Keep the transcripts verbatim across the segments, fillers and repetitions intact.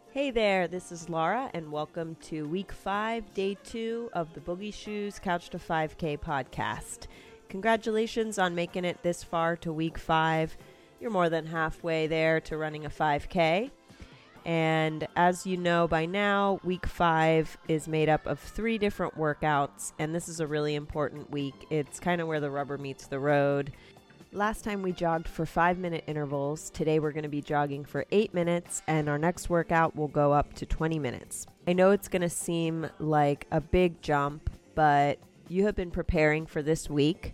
Hey there, this is Laura, and welcome to week five, day two of the Boogie Shoes Couch to five K podcast. Congratulations on making it this far to week five. You're more than halfway there to running a five K. And as you know by now, week five is made up of three different workouts, and this is a really important week. It's kind of where the rubber meets the road. Last time we jogged for five minute intervals. Today we're going to be jogging for eight minutes, and our next workout will go up to twenty minutes. I know it's going to seem like a big jump, but you have been preparing for this week,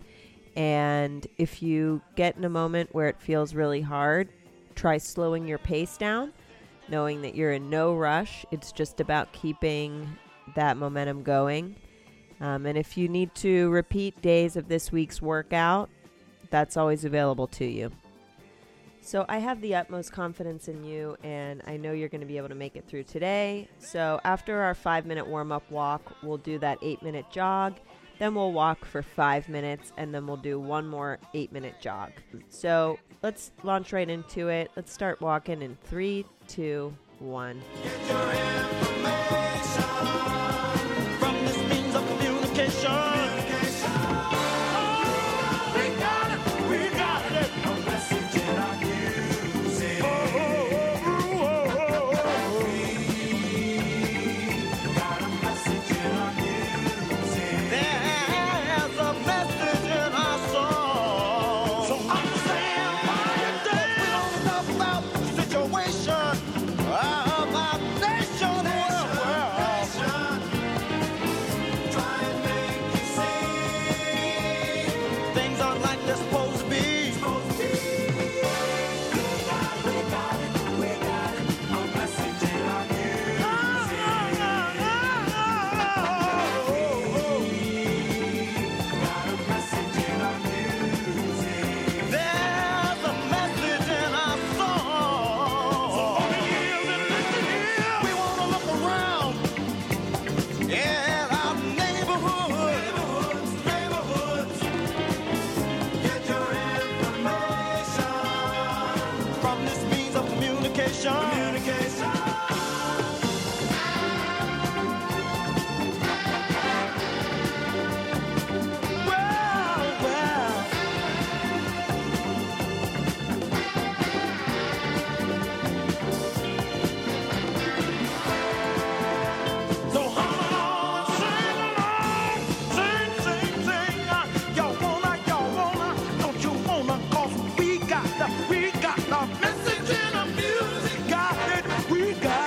and if you get in a moment where it feels really hard, try slowing your pace down, knowing that you're in no rush. It's just about keeping that momentum going. Um, and if you need to repeat days of this week's workout, that's always available to you. So I have the utmost confidence in you, and I know you're going to be able to make it through today. So after our five minute warm-up walk, we'll do that eight minute jog. Then we'll walk for five minutes, and then we'll do one more eight minute jog. So let's launch right into it. Let's start walking in three, two, one. Get your information from this means of communication. We got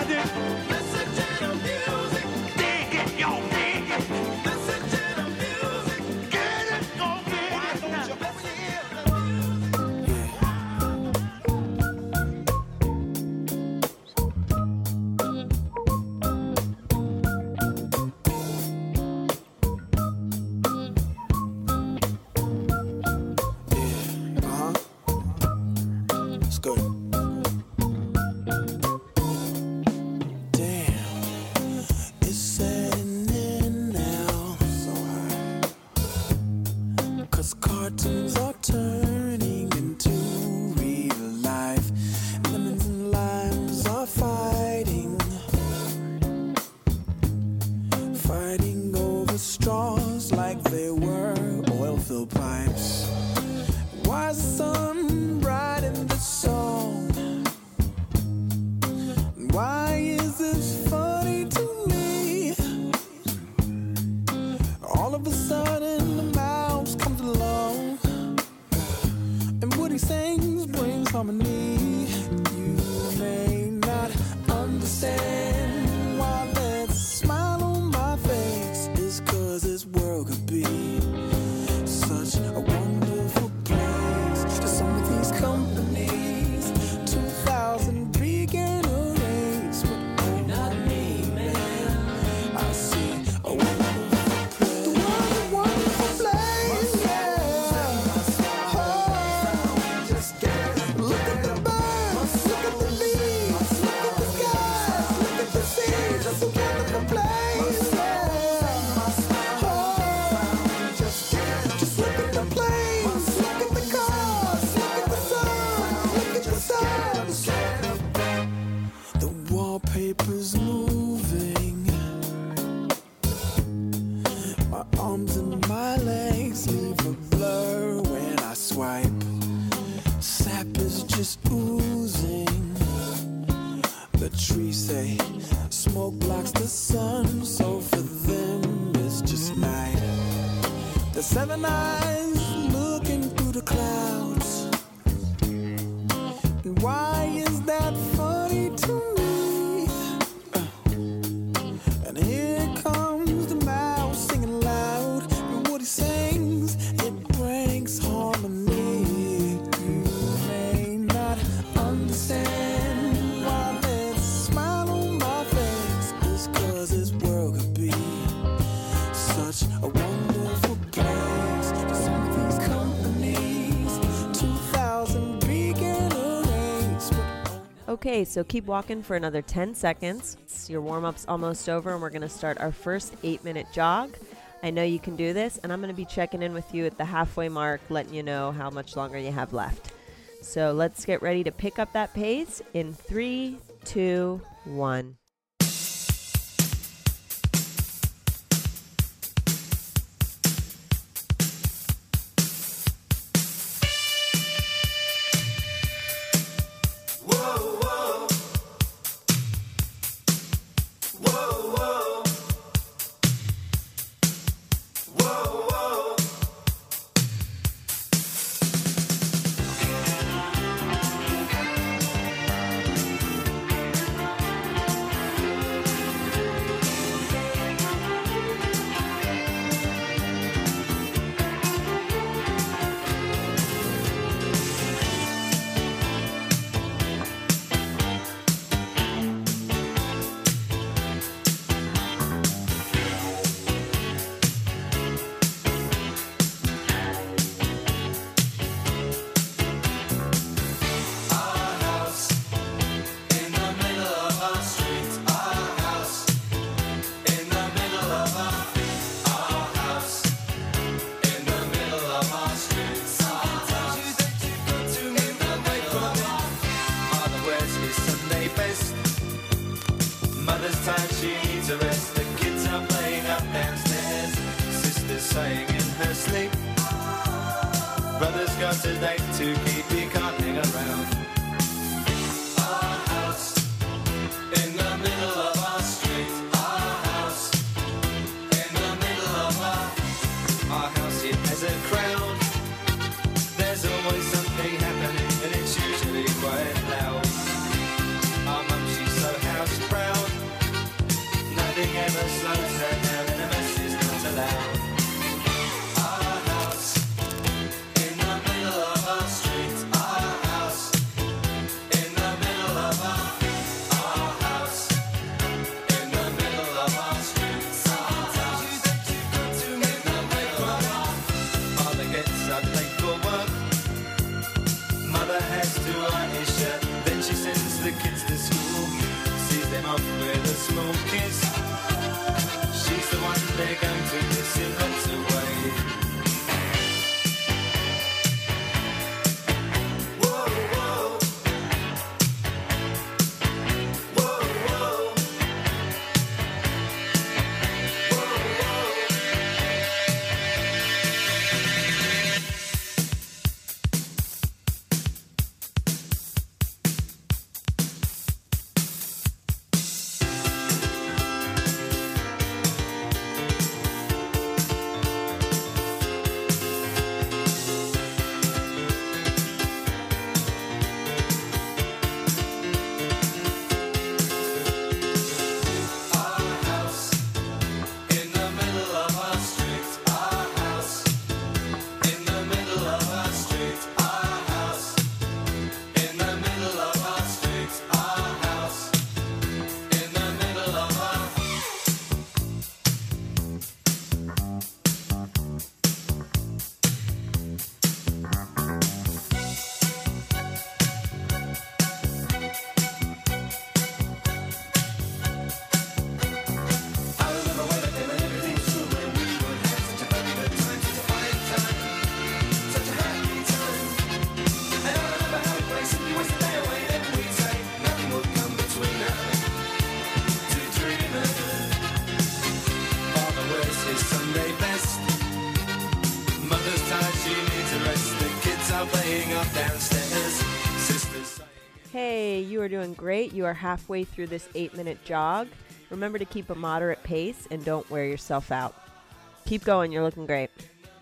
papers moving. My arms and my legs leave a blur when I swipe. Sap is just oozing. The trees say smoke blocks the sun, so for them it's just night. The seven eyes looking through the clouds. And why is that funny to me? Uh, and here comes the mouse singing loud. And what he sings, it brings harmony. You may not understand why there's a smile on my face. Just 'cause this world could be such a wonderful place. Some of these companies, two thousand begin a race. Okay, so keep walking for another ten seconds. Your warm-up's almost over, and we're going to start our first eight-minute jog. I know you can do this, and I'm going to be checking in with you at the halfway mark, letting you know how much longer you have left. So let's get ready to pick up that pace in three, two, one. Mother's tired, she needs a rest. The kids are playing up downstairs. Sister's saying in her sleep, brother's got a date to keep, he can't hang around. Our house in the middle of our street. Our house in the middle of our Our house, it has a crowd. There's always something happening, and it's usually quite loud. Our mum, she's so house proud. Nothing ever slows her down, and a mess is not allowed. Our house in the middle of our street. Our house in the middle of our Our house in the middle of our street. Our house in the middle of our Father gets up late for work. Mother has to iron his shirt. Then she sends the kids to school. Sees them off with a small kiss. She's the one they're going to miss in lots of ways. Whoa, whoa. Whoa, whoa. Whoa, whoa. Hey, you are doing great. You are halfway through this eight-minute jog. Remember to keep a moderate pace and don't wear yourself out. Keep going. You're looking great.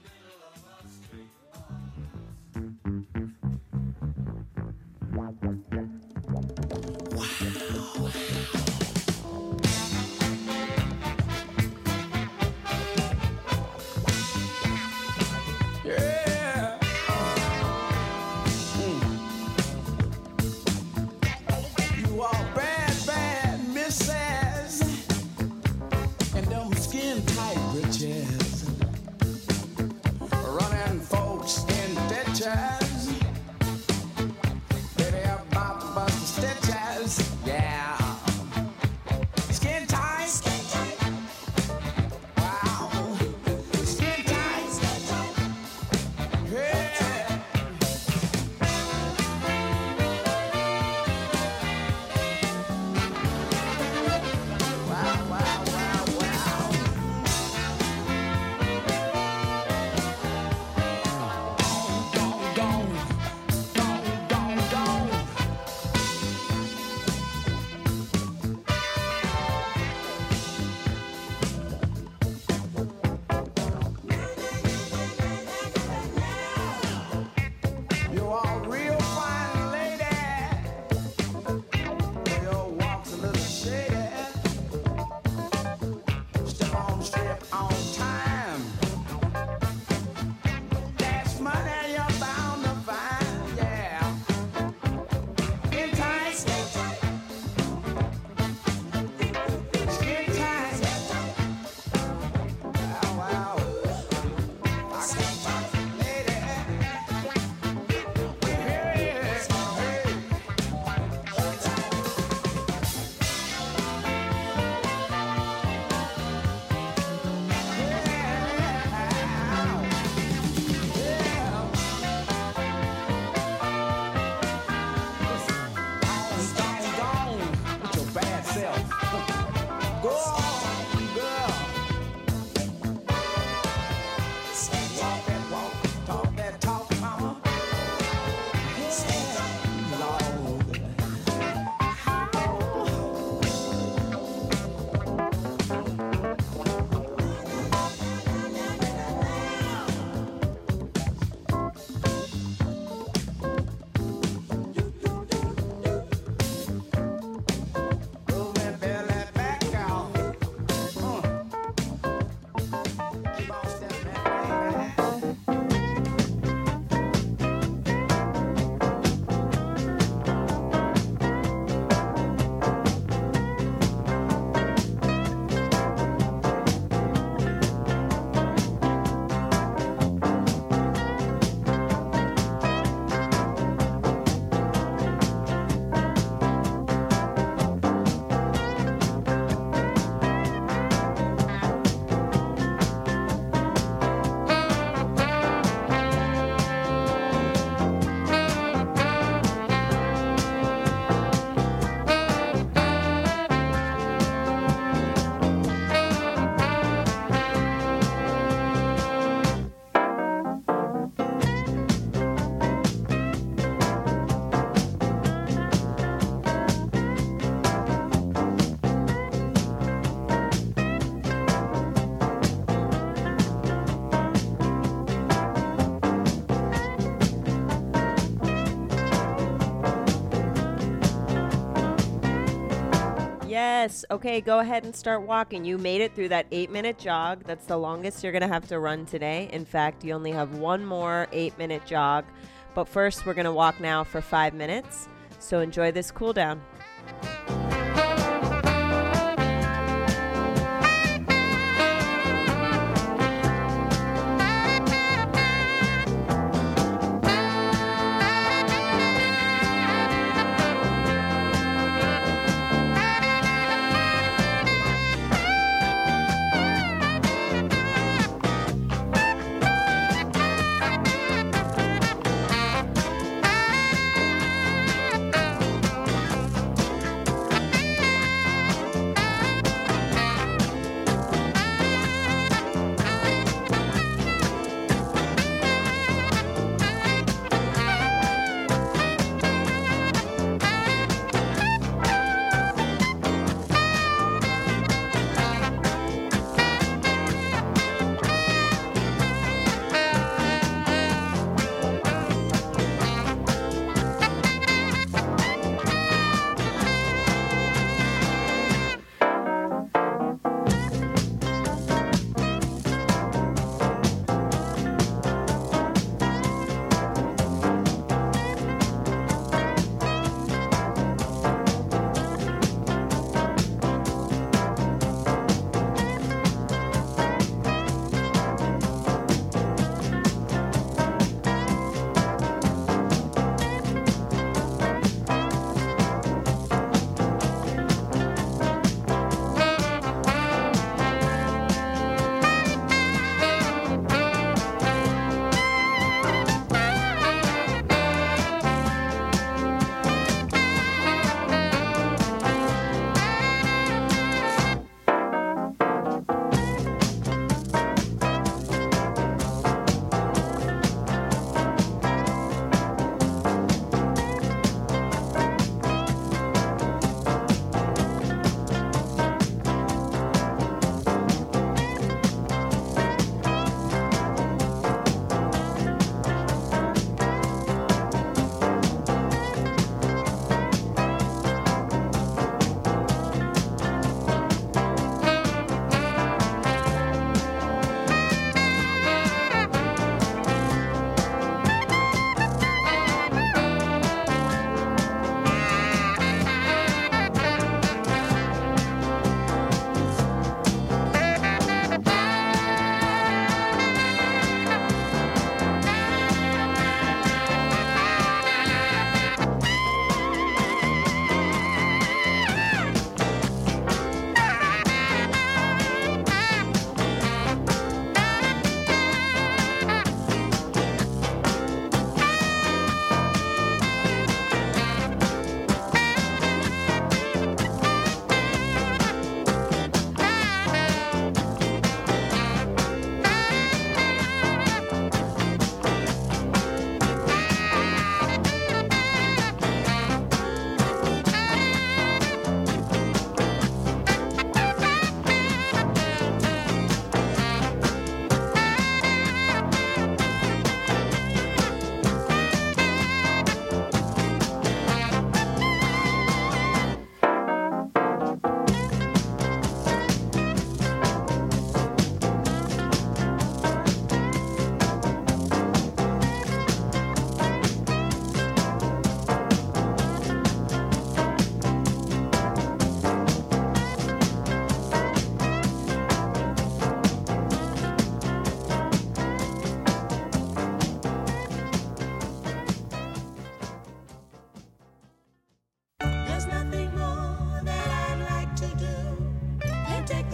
Yes. Okay, go ahead and start walking. You made it through that eight-minute jog. That's the longest you're going to have to run today. In fact, you only have one more eight-minute jog. But first, we're going to walk now for five minutes. So enjoy this cool down.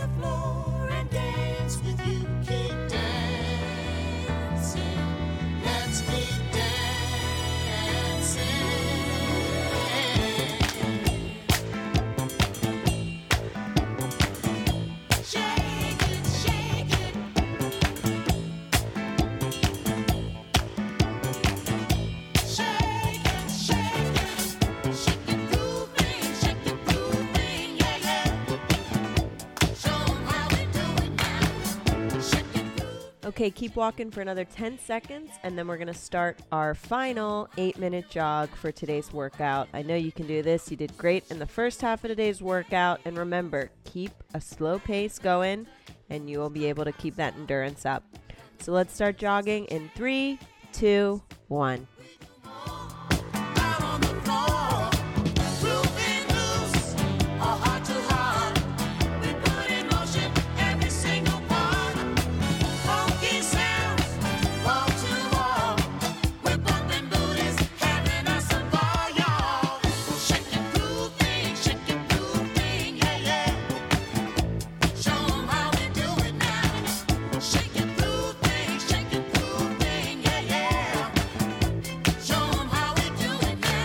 the floor and dance with you. Keep dancing. Let's keep dancing. Shake it, shake it. Shake it, shake it. Shake it, grooving, shake it, grooving, yeah, yeah. Show 'em how we do it now. Shake it, groove. Okay, keep walking for another ten seconds, and then we're going to start our final eight-minute jog for today's workout. I know you can do this. You did great in the first half of today's workout. And remember, keep a slow pace going, and you will be able to keep that endurance up. So let's start jogging in three, two, one. Out on the floor, grooving loose, our heart to heart. We put in motion every single part. Funky sounds, wall to wall. We're bumping booties, having us a ball, y'all. Shake it, grooving, shake it, grooving, yeah, yeah. Show 'em how we do it now. Shake it, grooving, shake it, grooving, yeah, yeah. Show 'em how we do it now.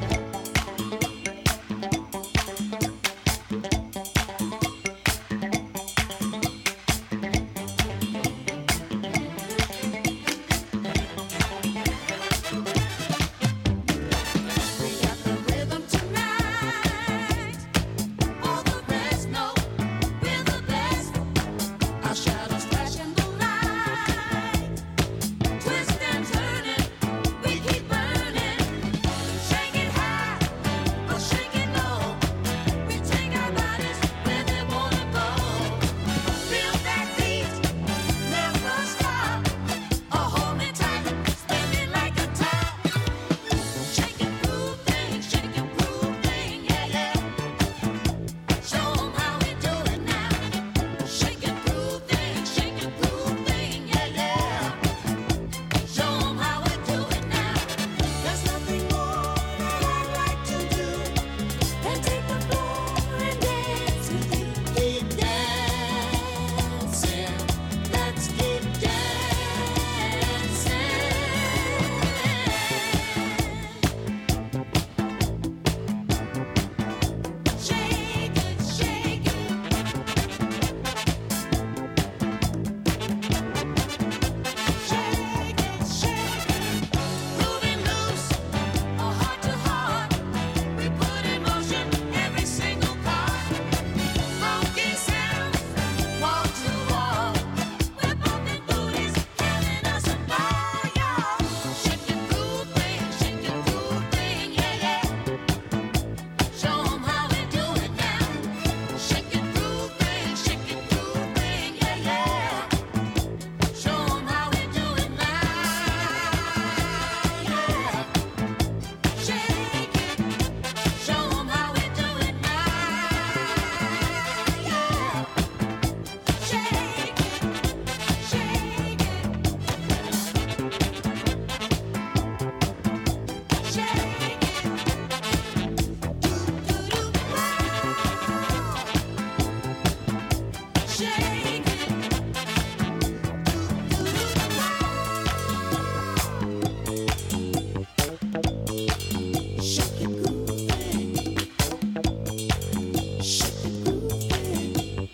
We got the rhythm tonight. All the rest know we're the best. Our shadows flashing the light. Twist and turn it, we keep burning. Shake it high or shake it low. We take our bodies where they wanna go. Feel that beat, never stop. Oh, hold me tight, spin it like a top. Shake it, grooving, shake it, grooving, yeah, yeah. Show 'em how we do it now. Shake it, grooving, shake it, grooving, yeah, yeah. Show 'em how we do it now. There's nothing more that I'd like to do than take the floor and dance with you. Keep dancing, let's keep dancing. Shake it, shake it. Shake it, shake it. Moving loose, our heart to heart. We put in motion every single part. Funky sounds, wall to wall. We're bumping booties, having us a ball, y'all. Shake it, grooving, shake it, grooving, yeah, yeah. Show 'em how we do it now. Shake it, grooving, shake it, grooving, yeah, yeah. Show 'em how we do it now, yeah. Shake it, show 'em how we do it now, yeah. Shake it, shake it. Shake it. Do-do-do. Shake it. Shake it, grooving. Shake it, grooving.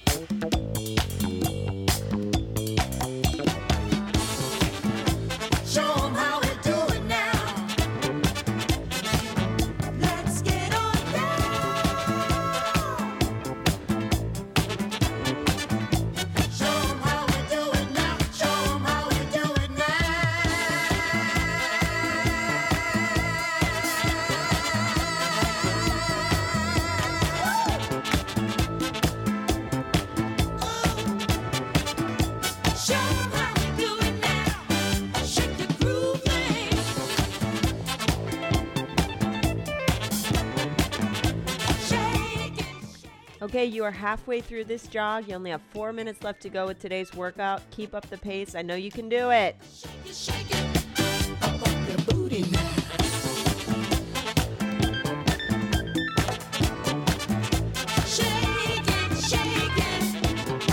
Show 'em how we do it now. Let's get on down. Show 'em how we do it now. Show 'em how we do it now. Show 'em how we do it now. Shake it, grooving. Shake it, shake Okay, you are halfway through this jog. You only have four minutes left to go with today's workout. Keep up the pace. I know you can do it. it, shake it. Up on your booty now. Shake it, shake it.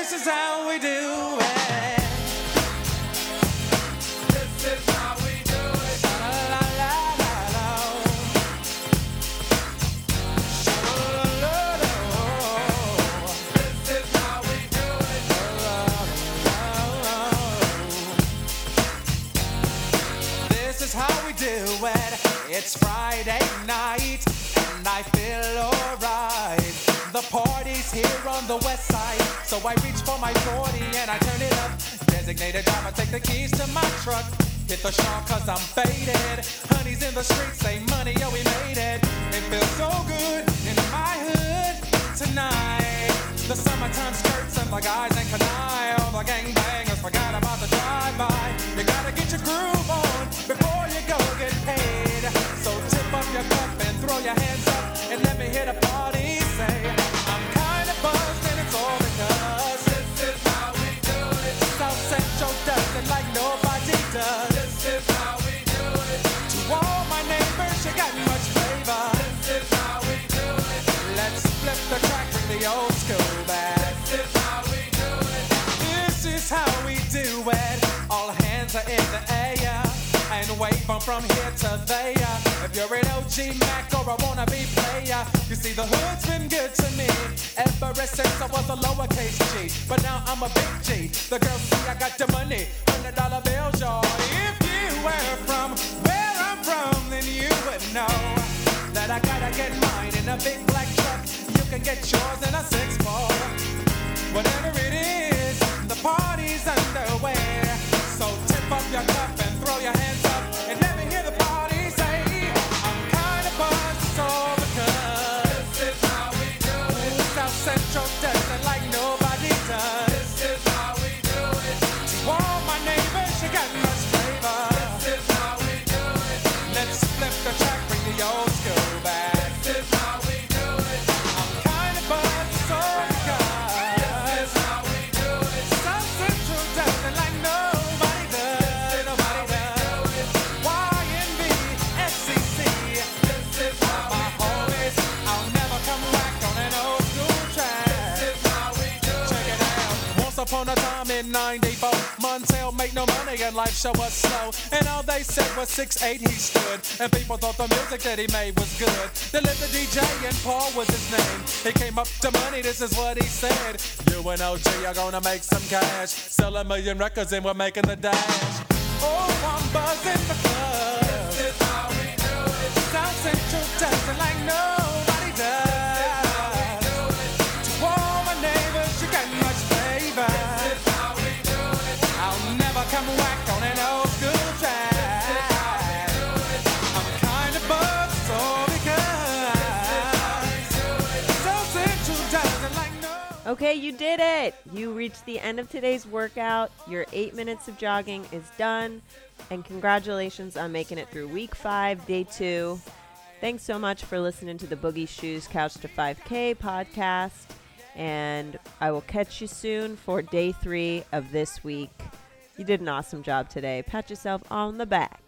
This is how we do it. This is how we do it. La la la la la. This is how we do it. This is how we do it. It's Friday night and I feel alright. The party's here on the west side, so I reach for my forty and I turn it up. Designated driver, take the keys to my truck. Hit the shop cause I'm faded. Honey's in the streets, say money, yo, we made it. It feels so good in my hood tonight. The summertime skirts and the guys ain't canine. All the gangbangers forgot about the drive-by. You gotta get your groove on before you go get paid. So tip up your cup and throw your hands up and let me hear the party say, I'm kinda buzzed and it's all because this is how we do it. South Central does it like nobody does. This is how we do it. To all my neighbors, you got much flavor. This is how we do it. Let's flip the track, bring the old school back. This is how we do it. This is how we do it. All hands are in the air and wave from from here to there. If you're an O G Mac or a wannabe player, you see the hood's been good to me ever since I was a lowercase G. But now I'm a big G. The girls see I got the money, hundred dollar bills, y'all. If you were from where I'm from, then you would know that I gotta get mine in a big black truck. You can get yours in a six four. Whatever it is, the party's underway. So tip up your cup and throw your hands up and let me hear the party say, I'm kinda buzzed, it's all because this is how we do it. South Central does it like nobody does. This is how we do it. To all my neighbors, you got much flavor. This is how we do it. Let's flip the track, bring the old school back. This is how we do it. I'm kinda buzzed, it's all because this is how we do it. South Central does it like nobody does. Upon a time in ninety-four, Montel made no money and life show was slow. And all they said was six eight he stood, and people thought the music that he made was good. They lived the D J and Paul was his name. He came up to money, this is what he said. You and O G are gonna make some cash, sell a million records and we're making the dash. Oh, I'm buzzing because this is how we do it. South Central does it like nobody does. To all my neighbors, you got much flavor. This is how we do it. I'll never come whack on an old school track. This is how we do it. I'm kinda buzzed, so because South Central does it like no. Okay, you did it. You reached the end of today's workout. Your eight minutes of jogging is done. And congratulations on making it through week five, day two. Thanks so much for listening to the Boogie Shoes Couch to five K podcast. And I will catch you soon for day three of this week. You did an awesome job today. Pat yourself on the back.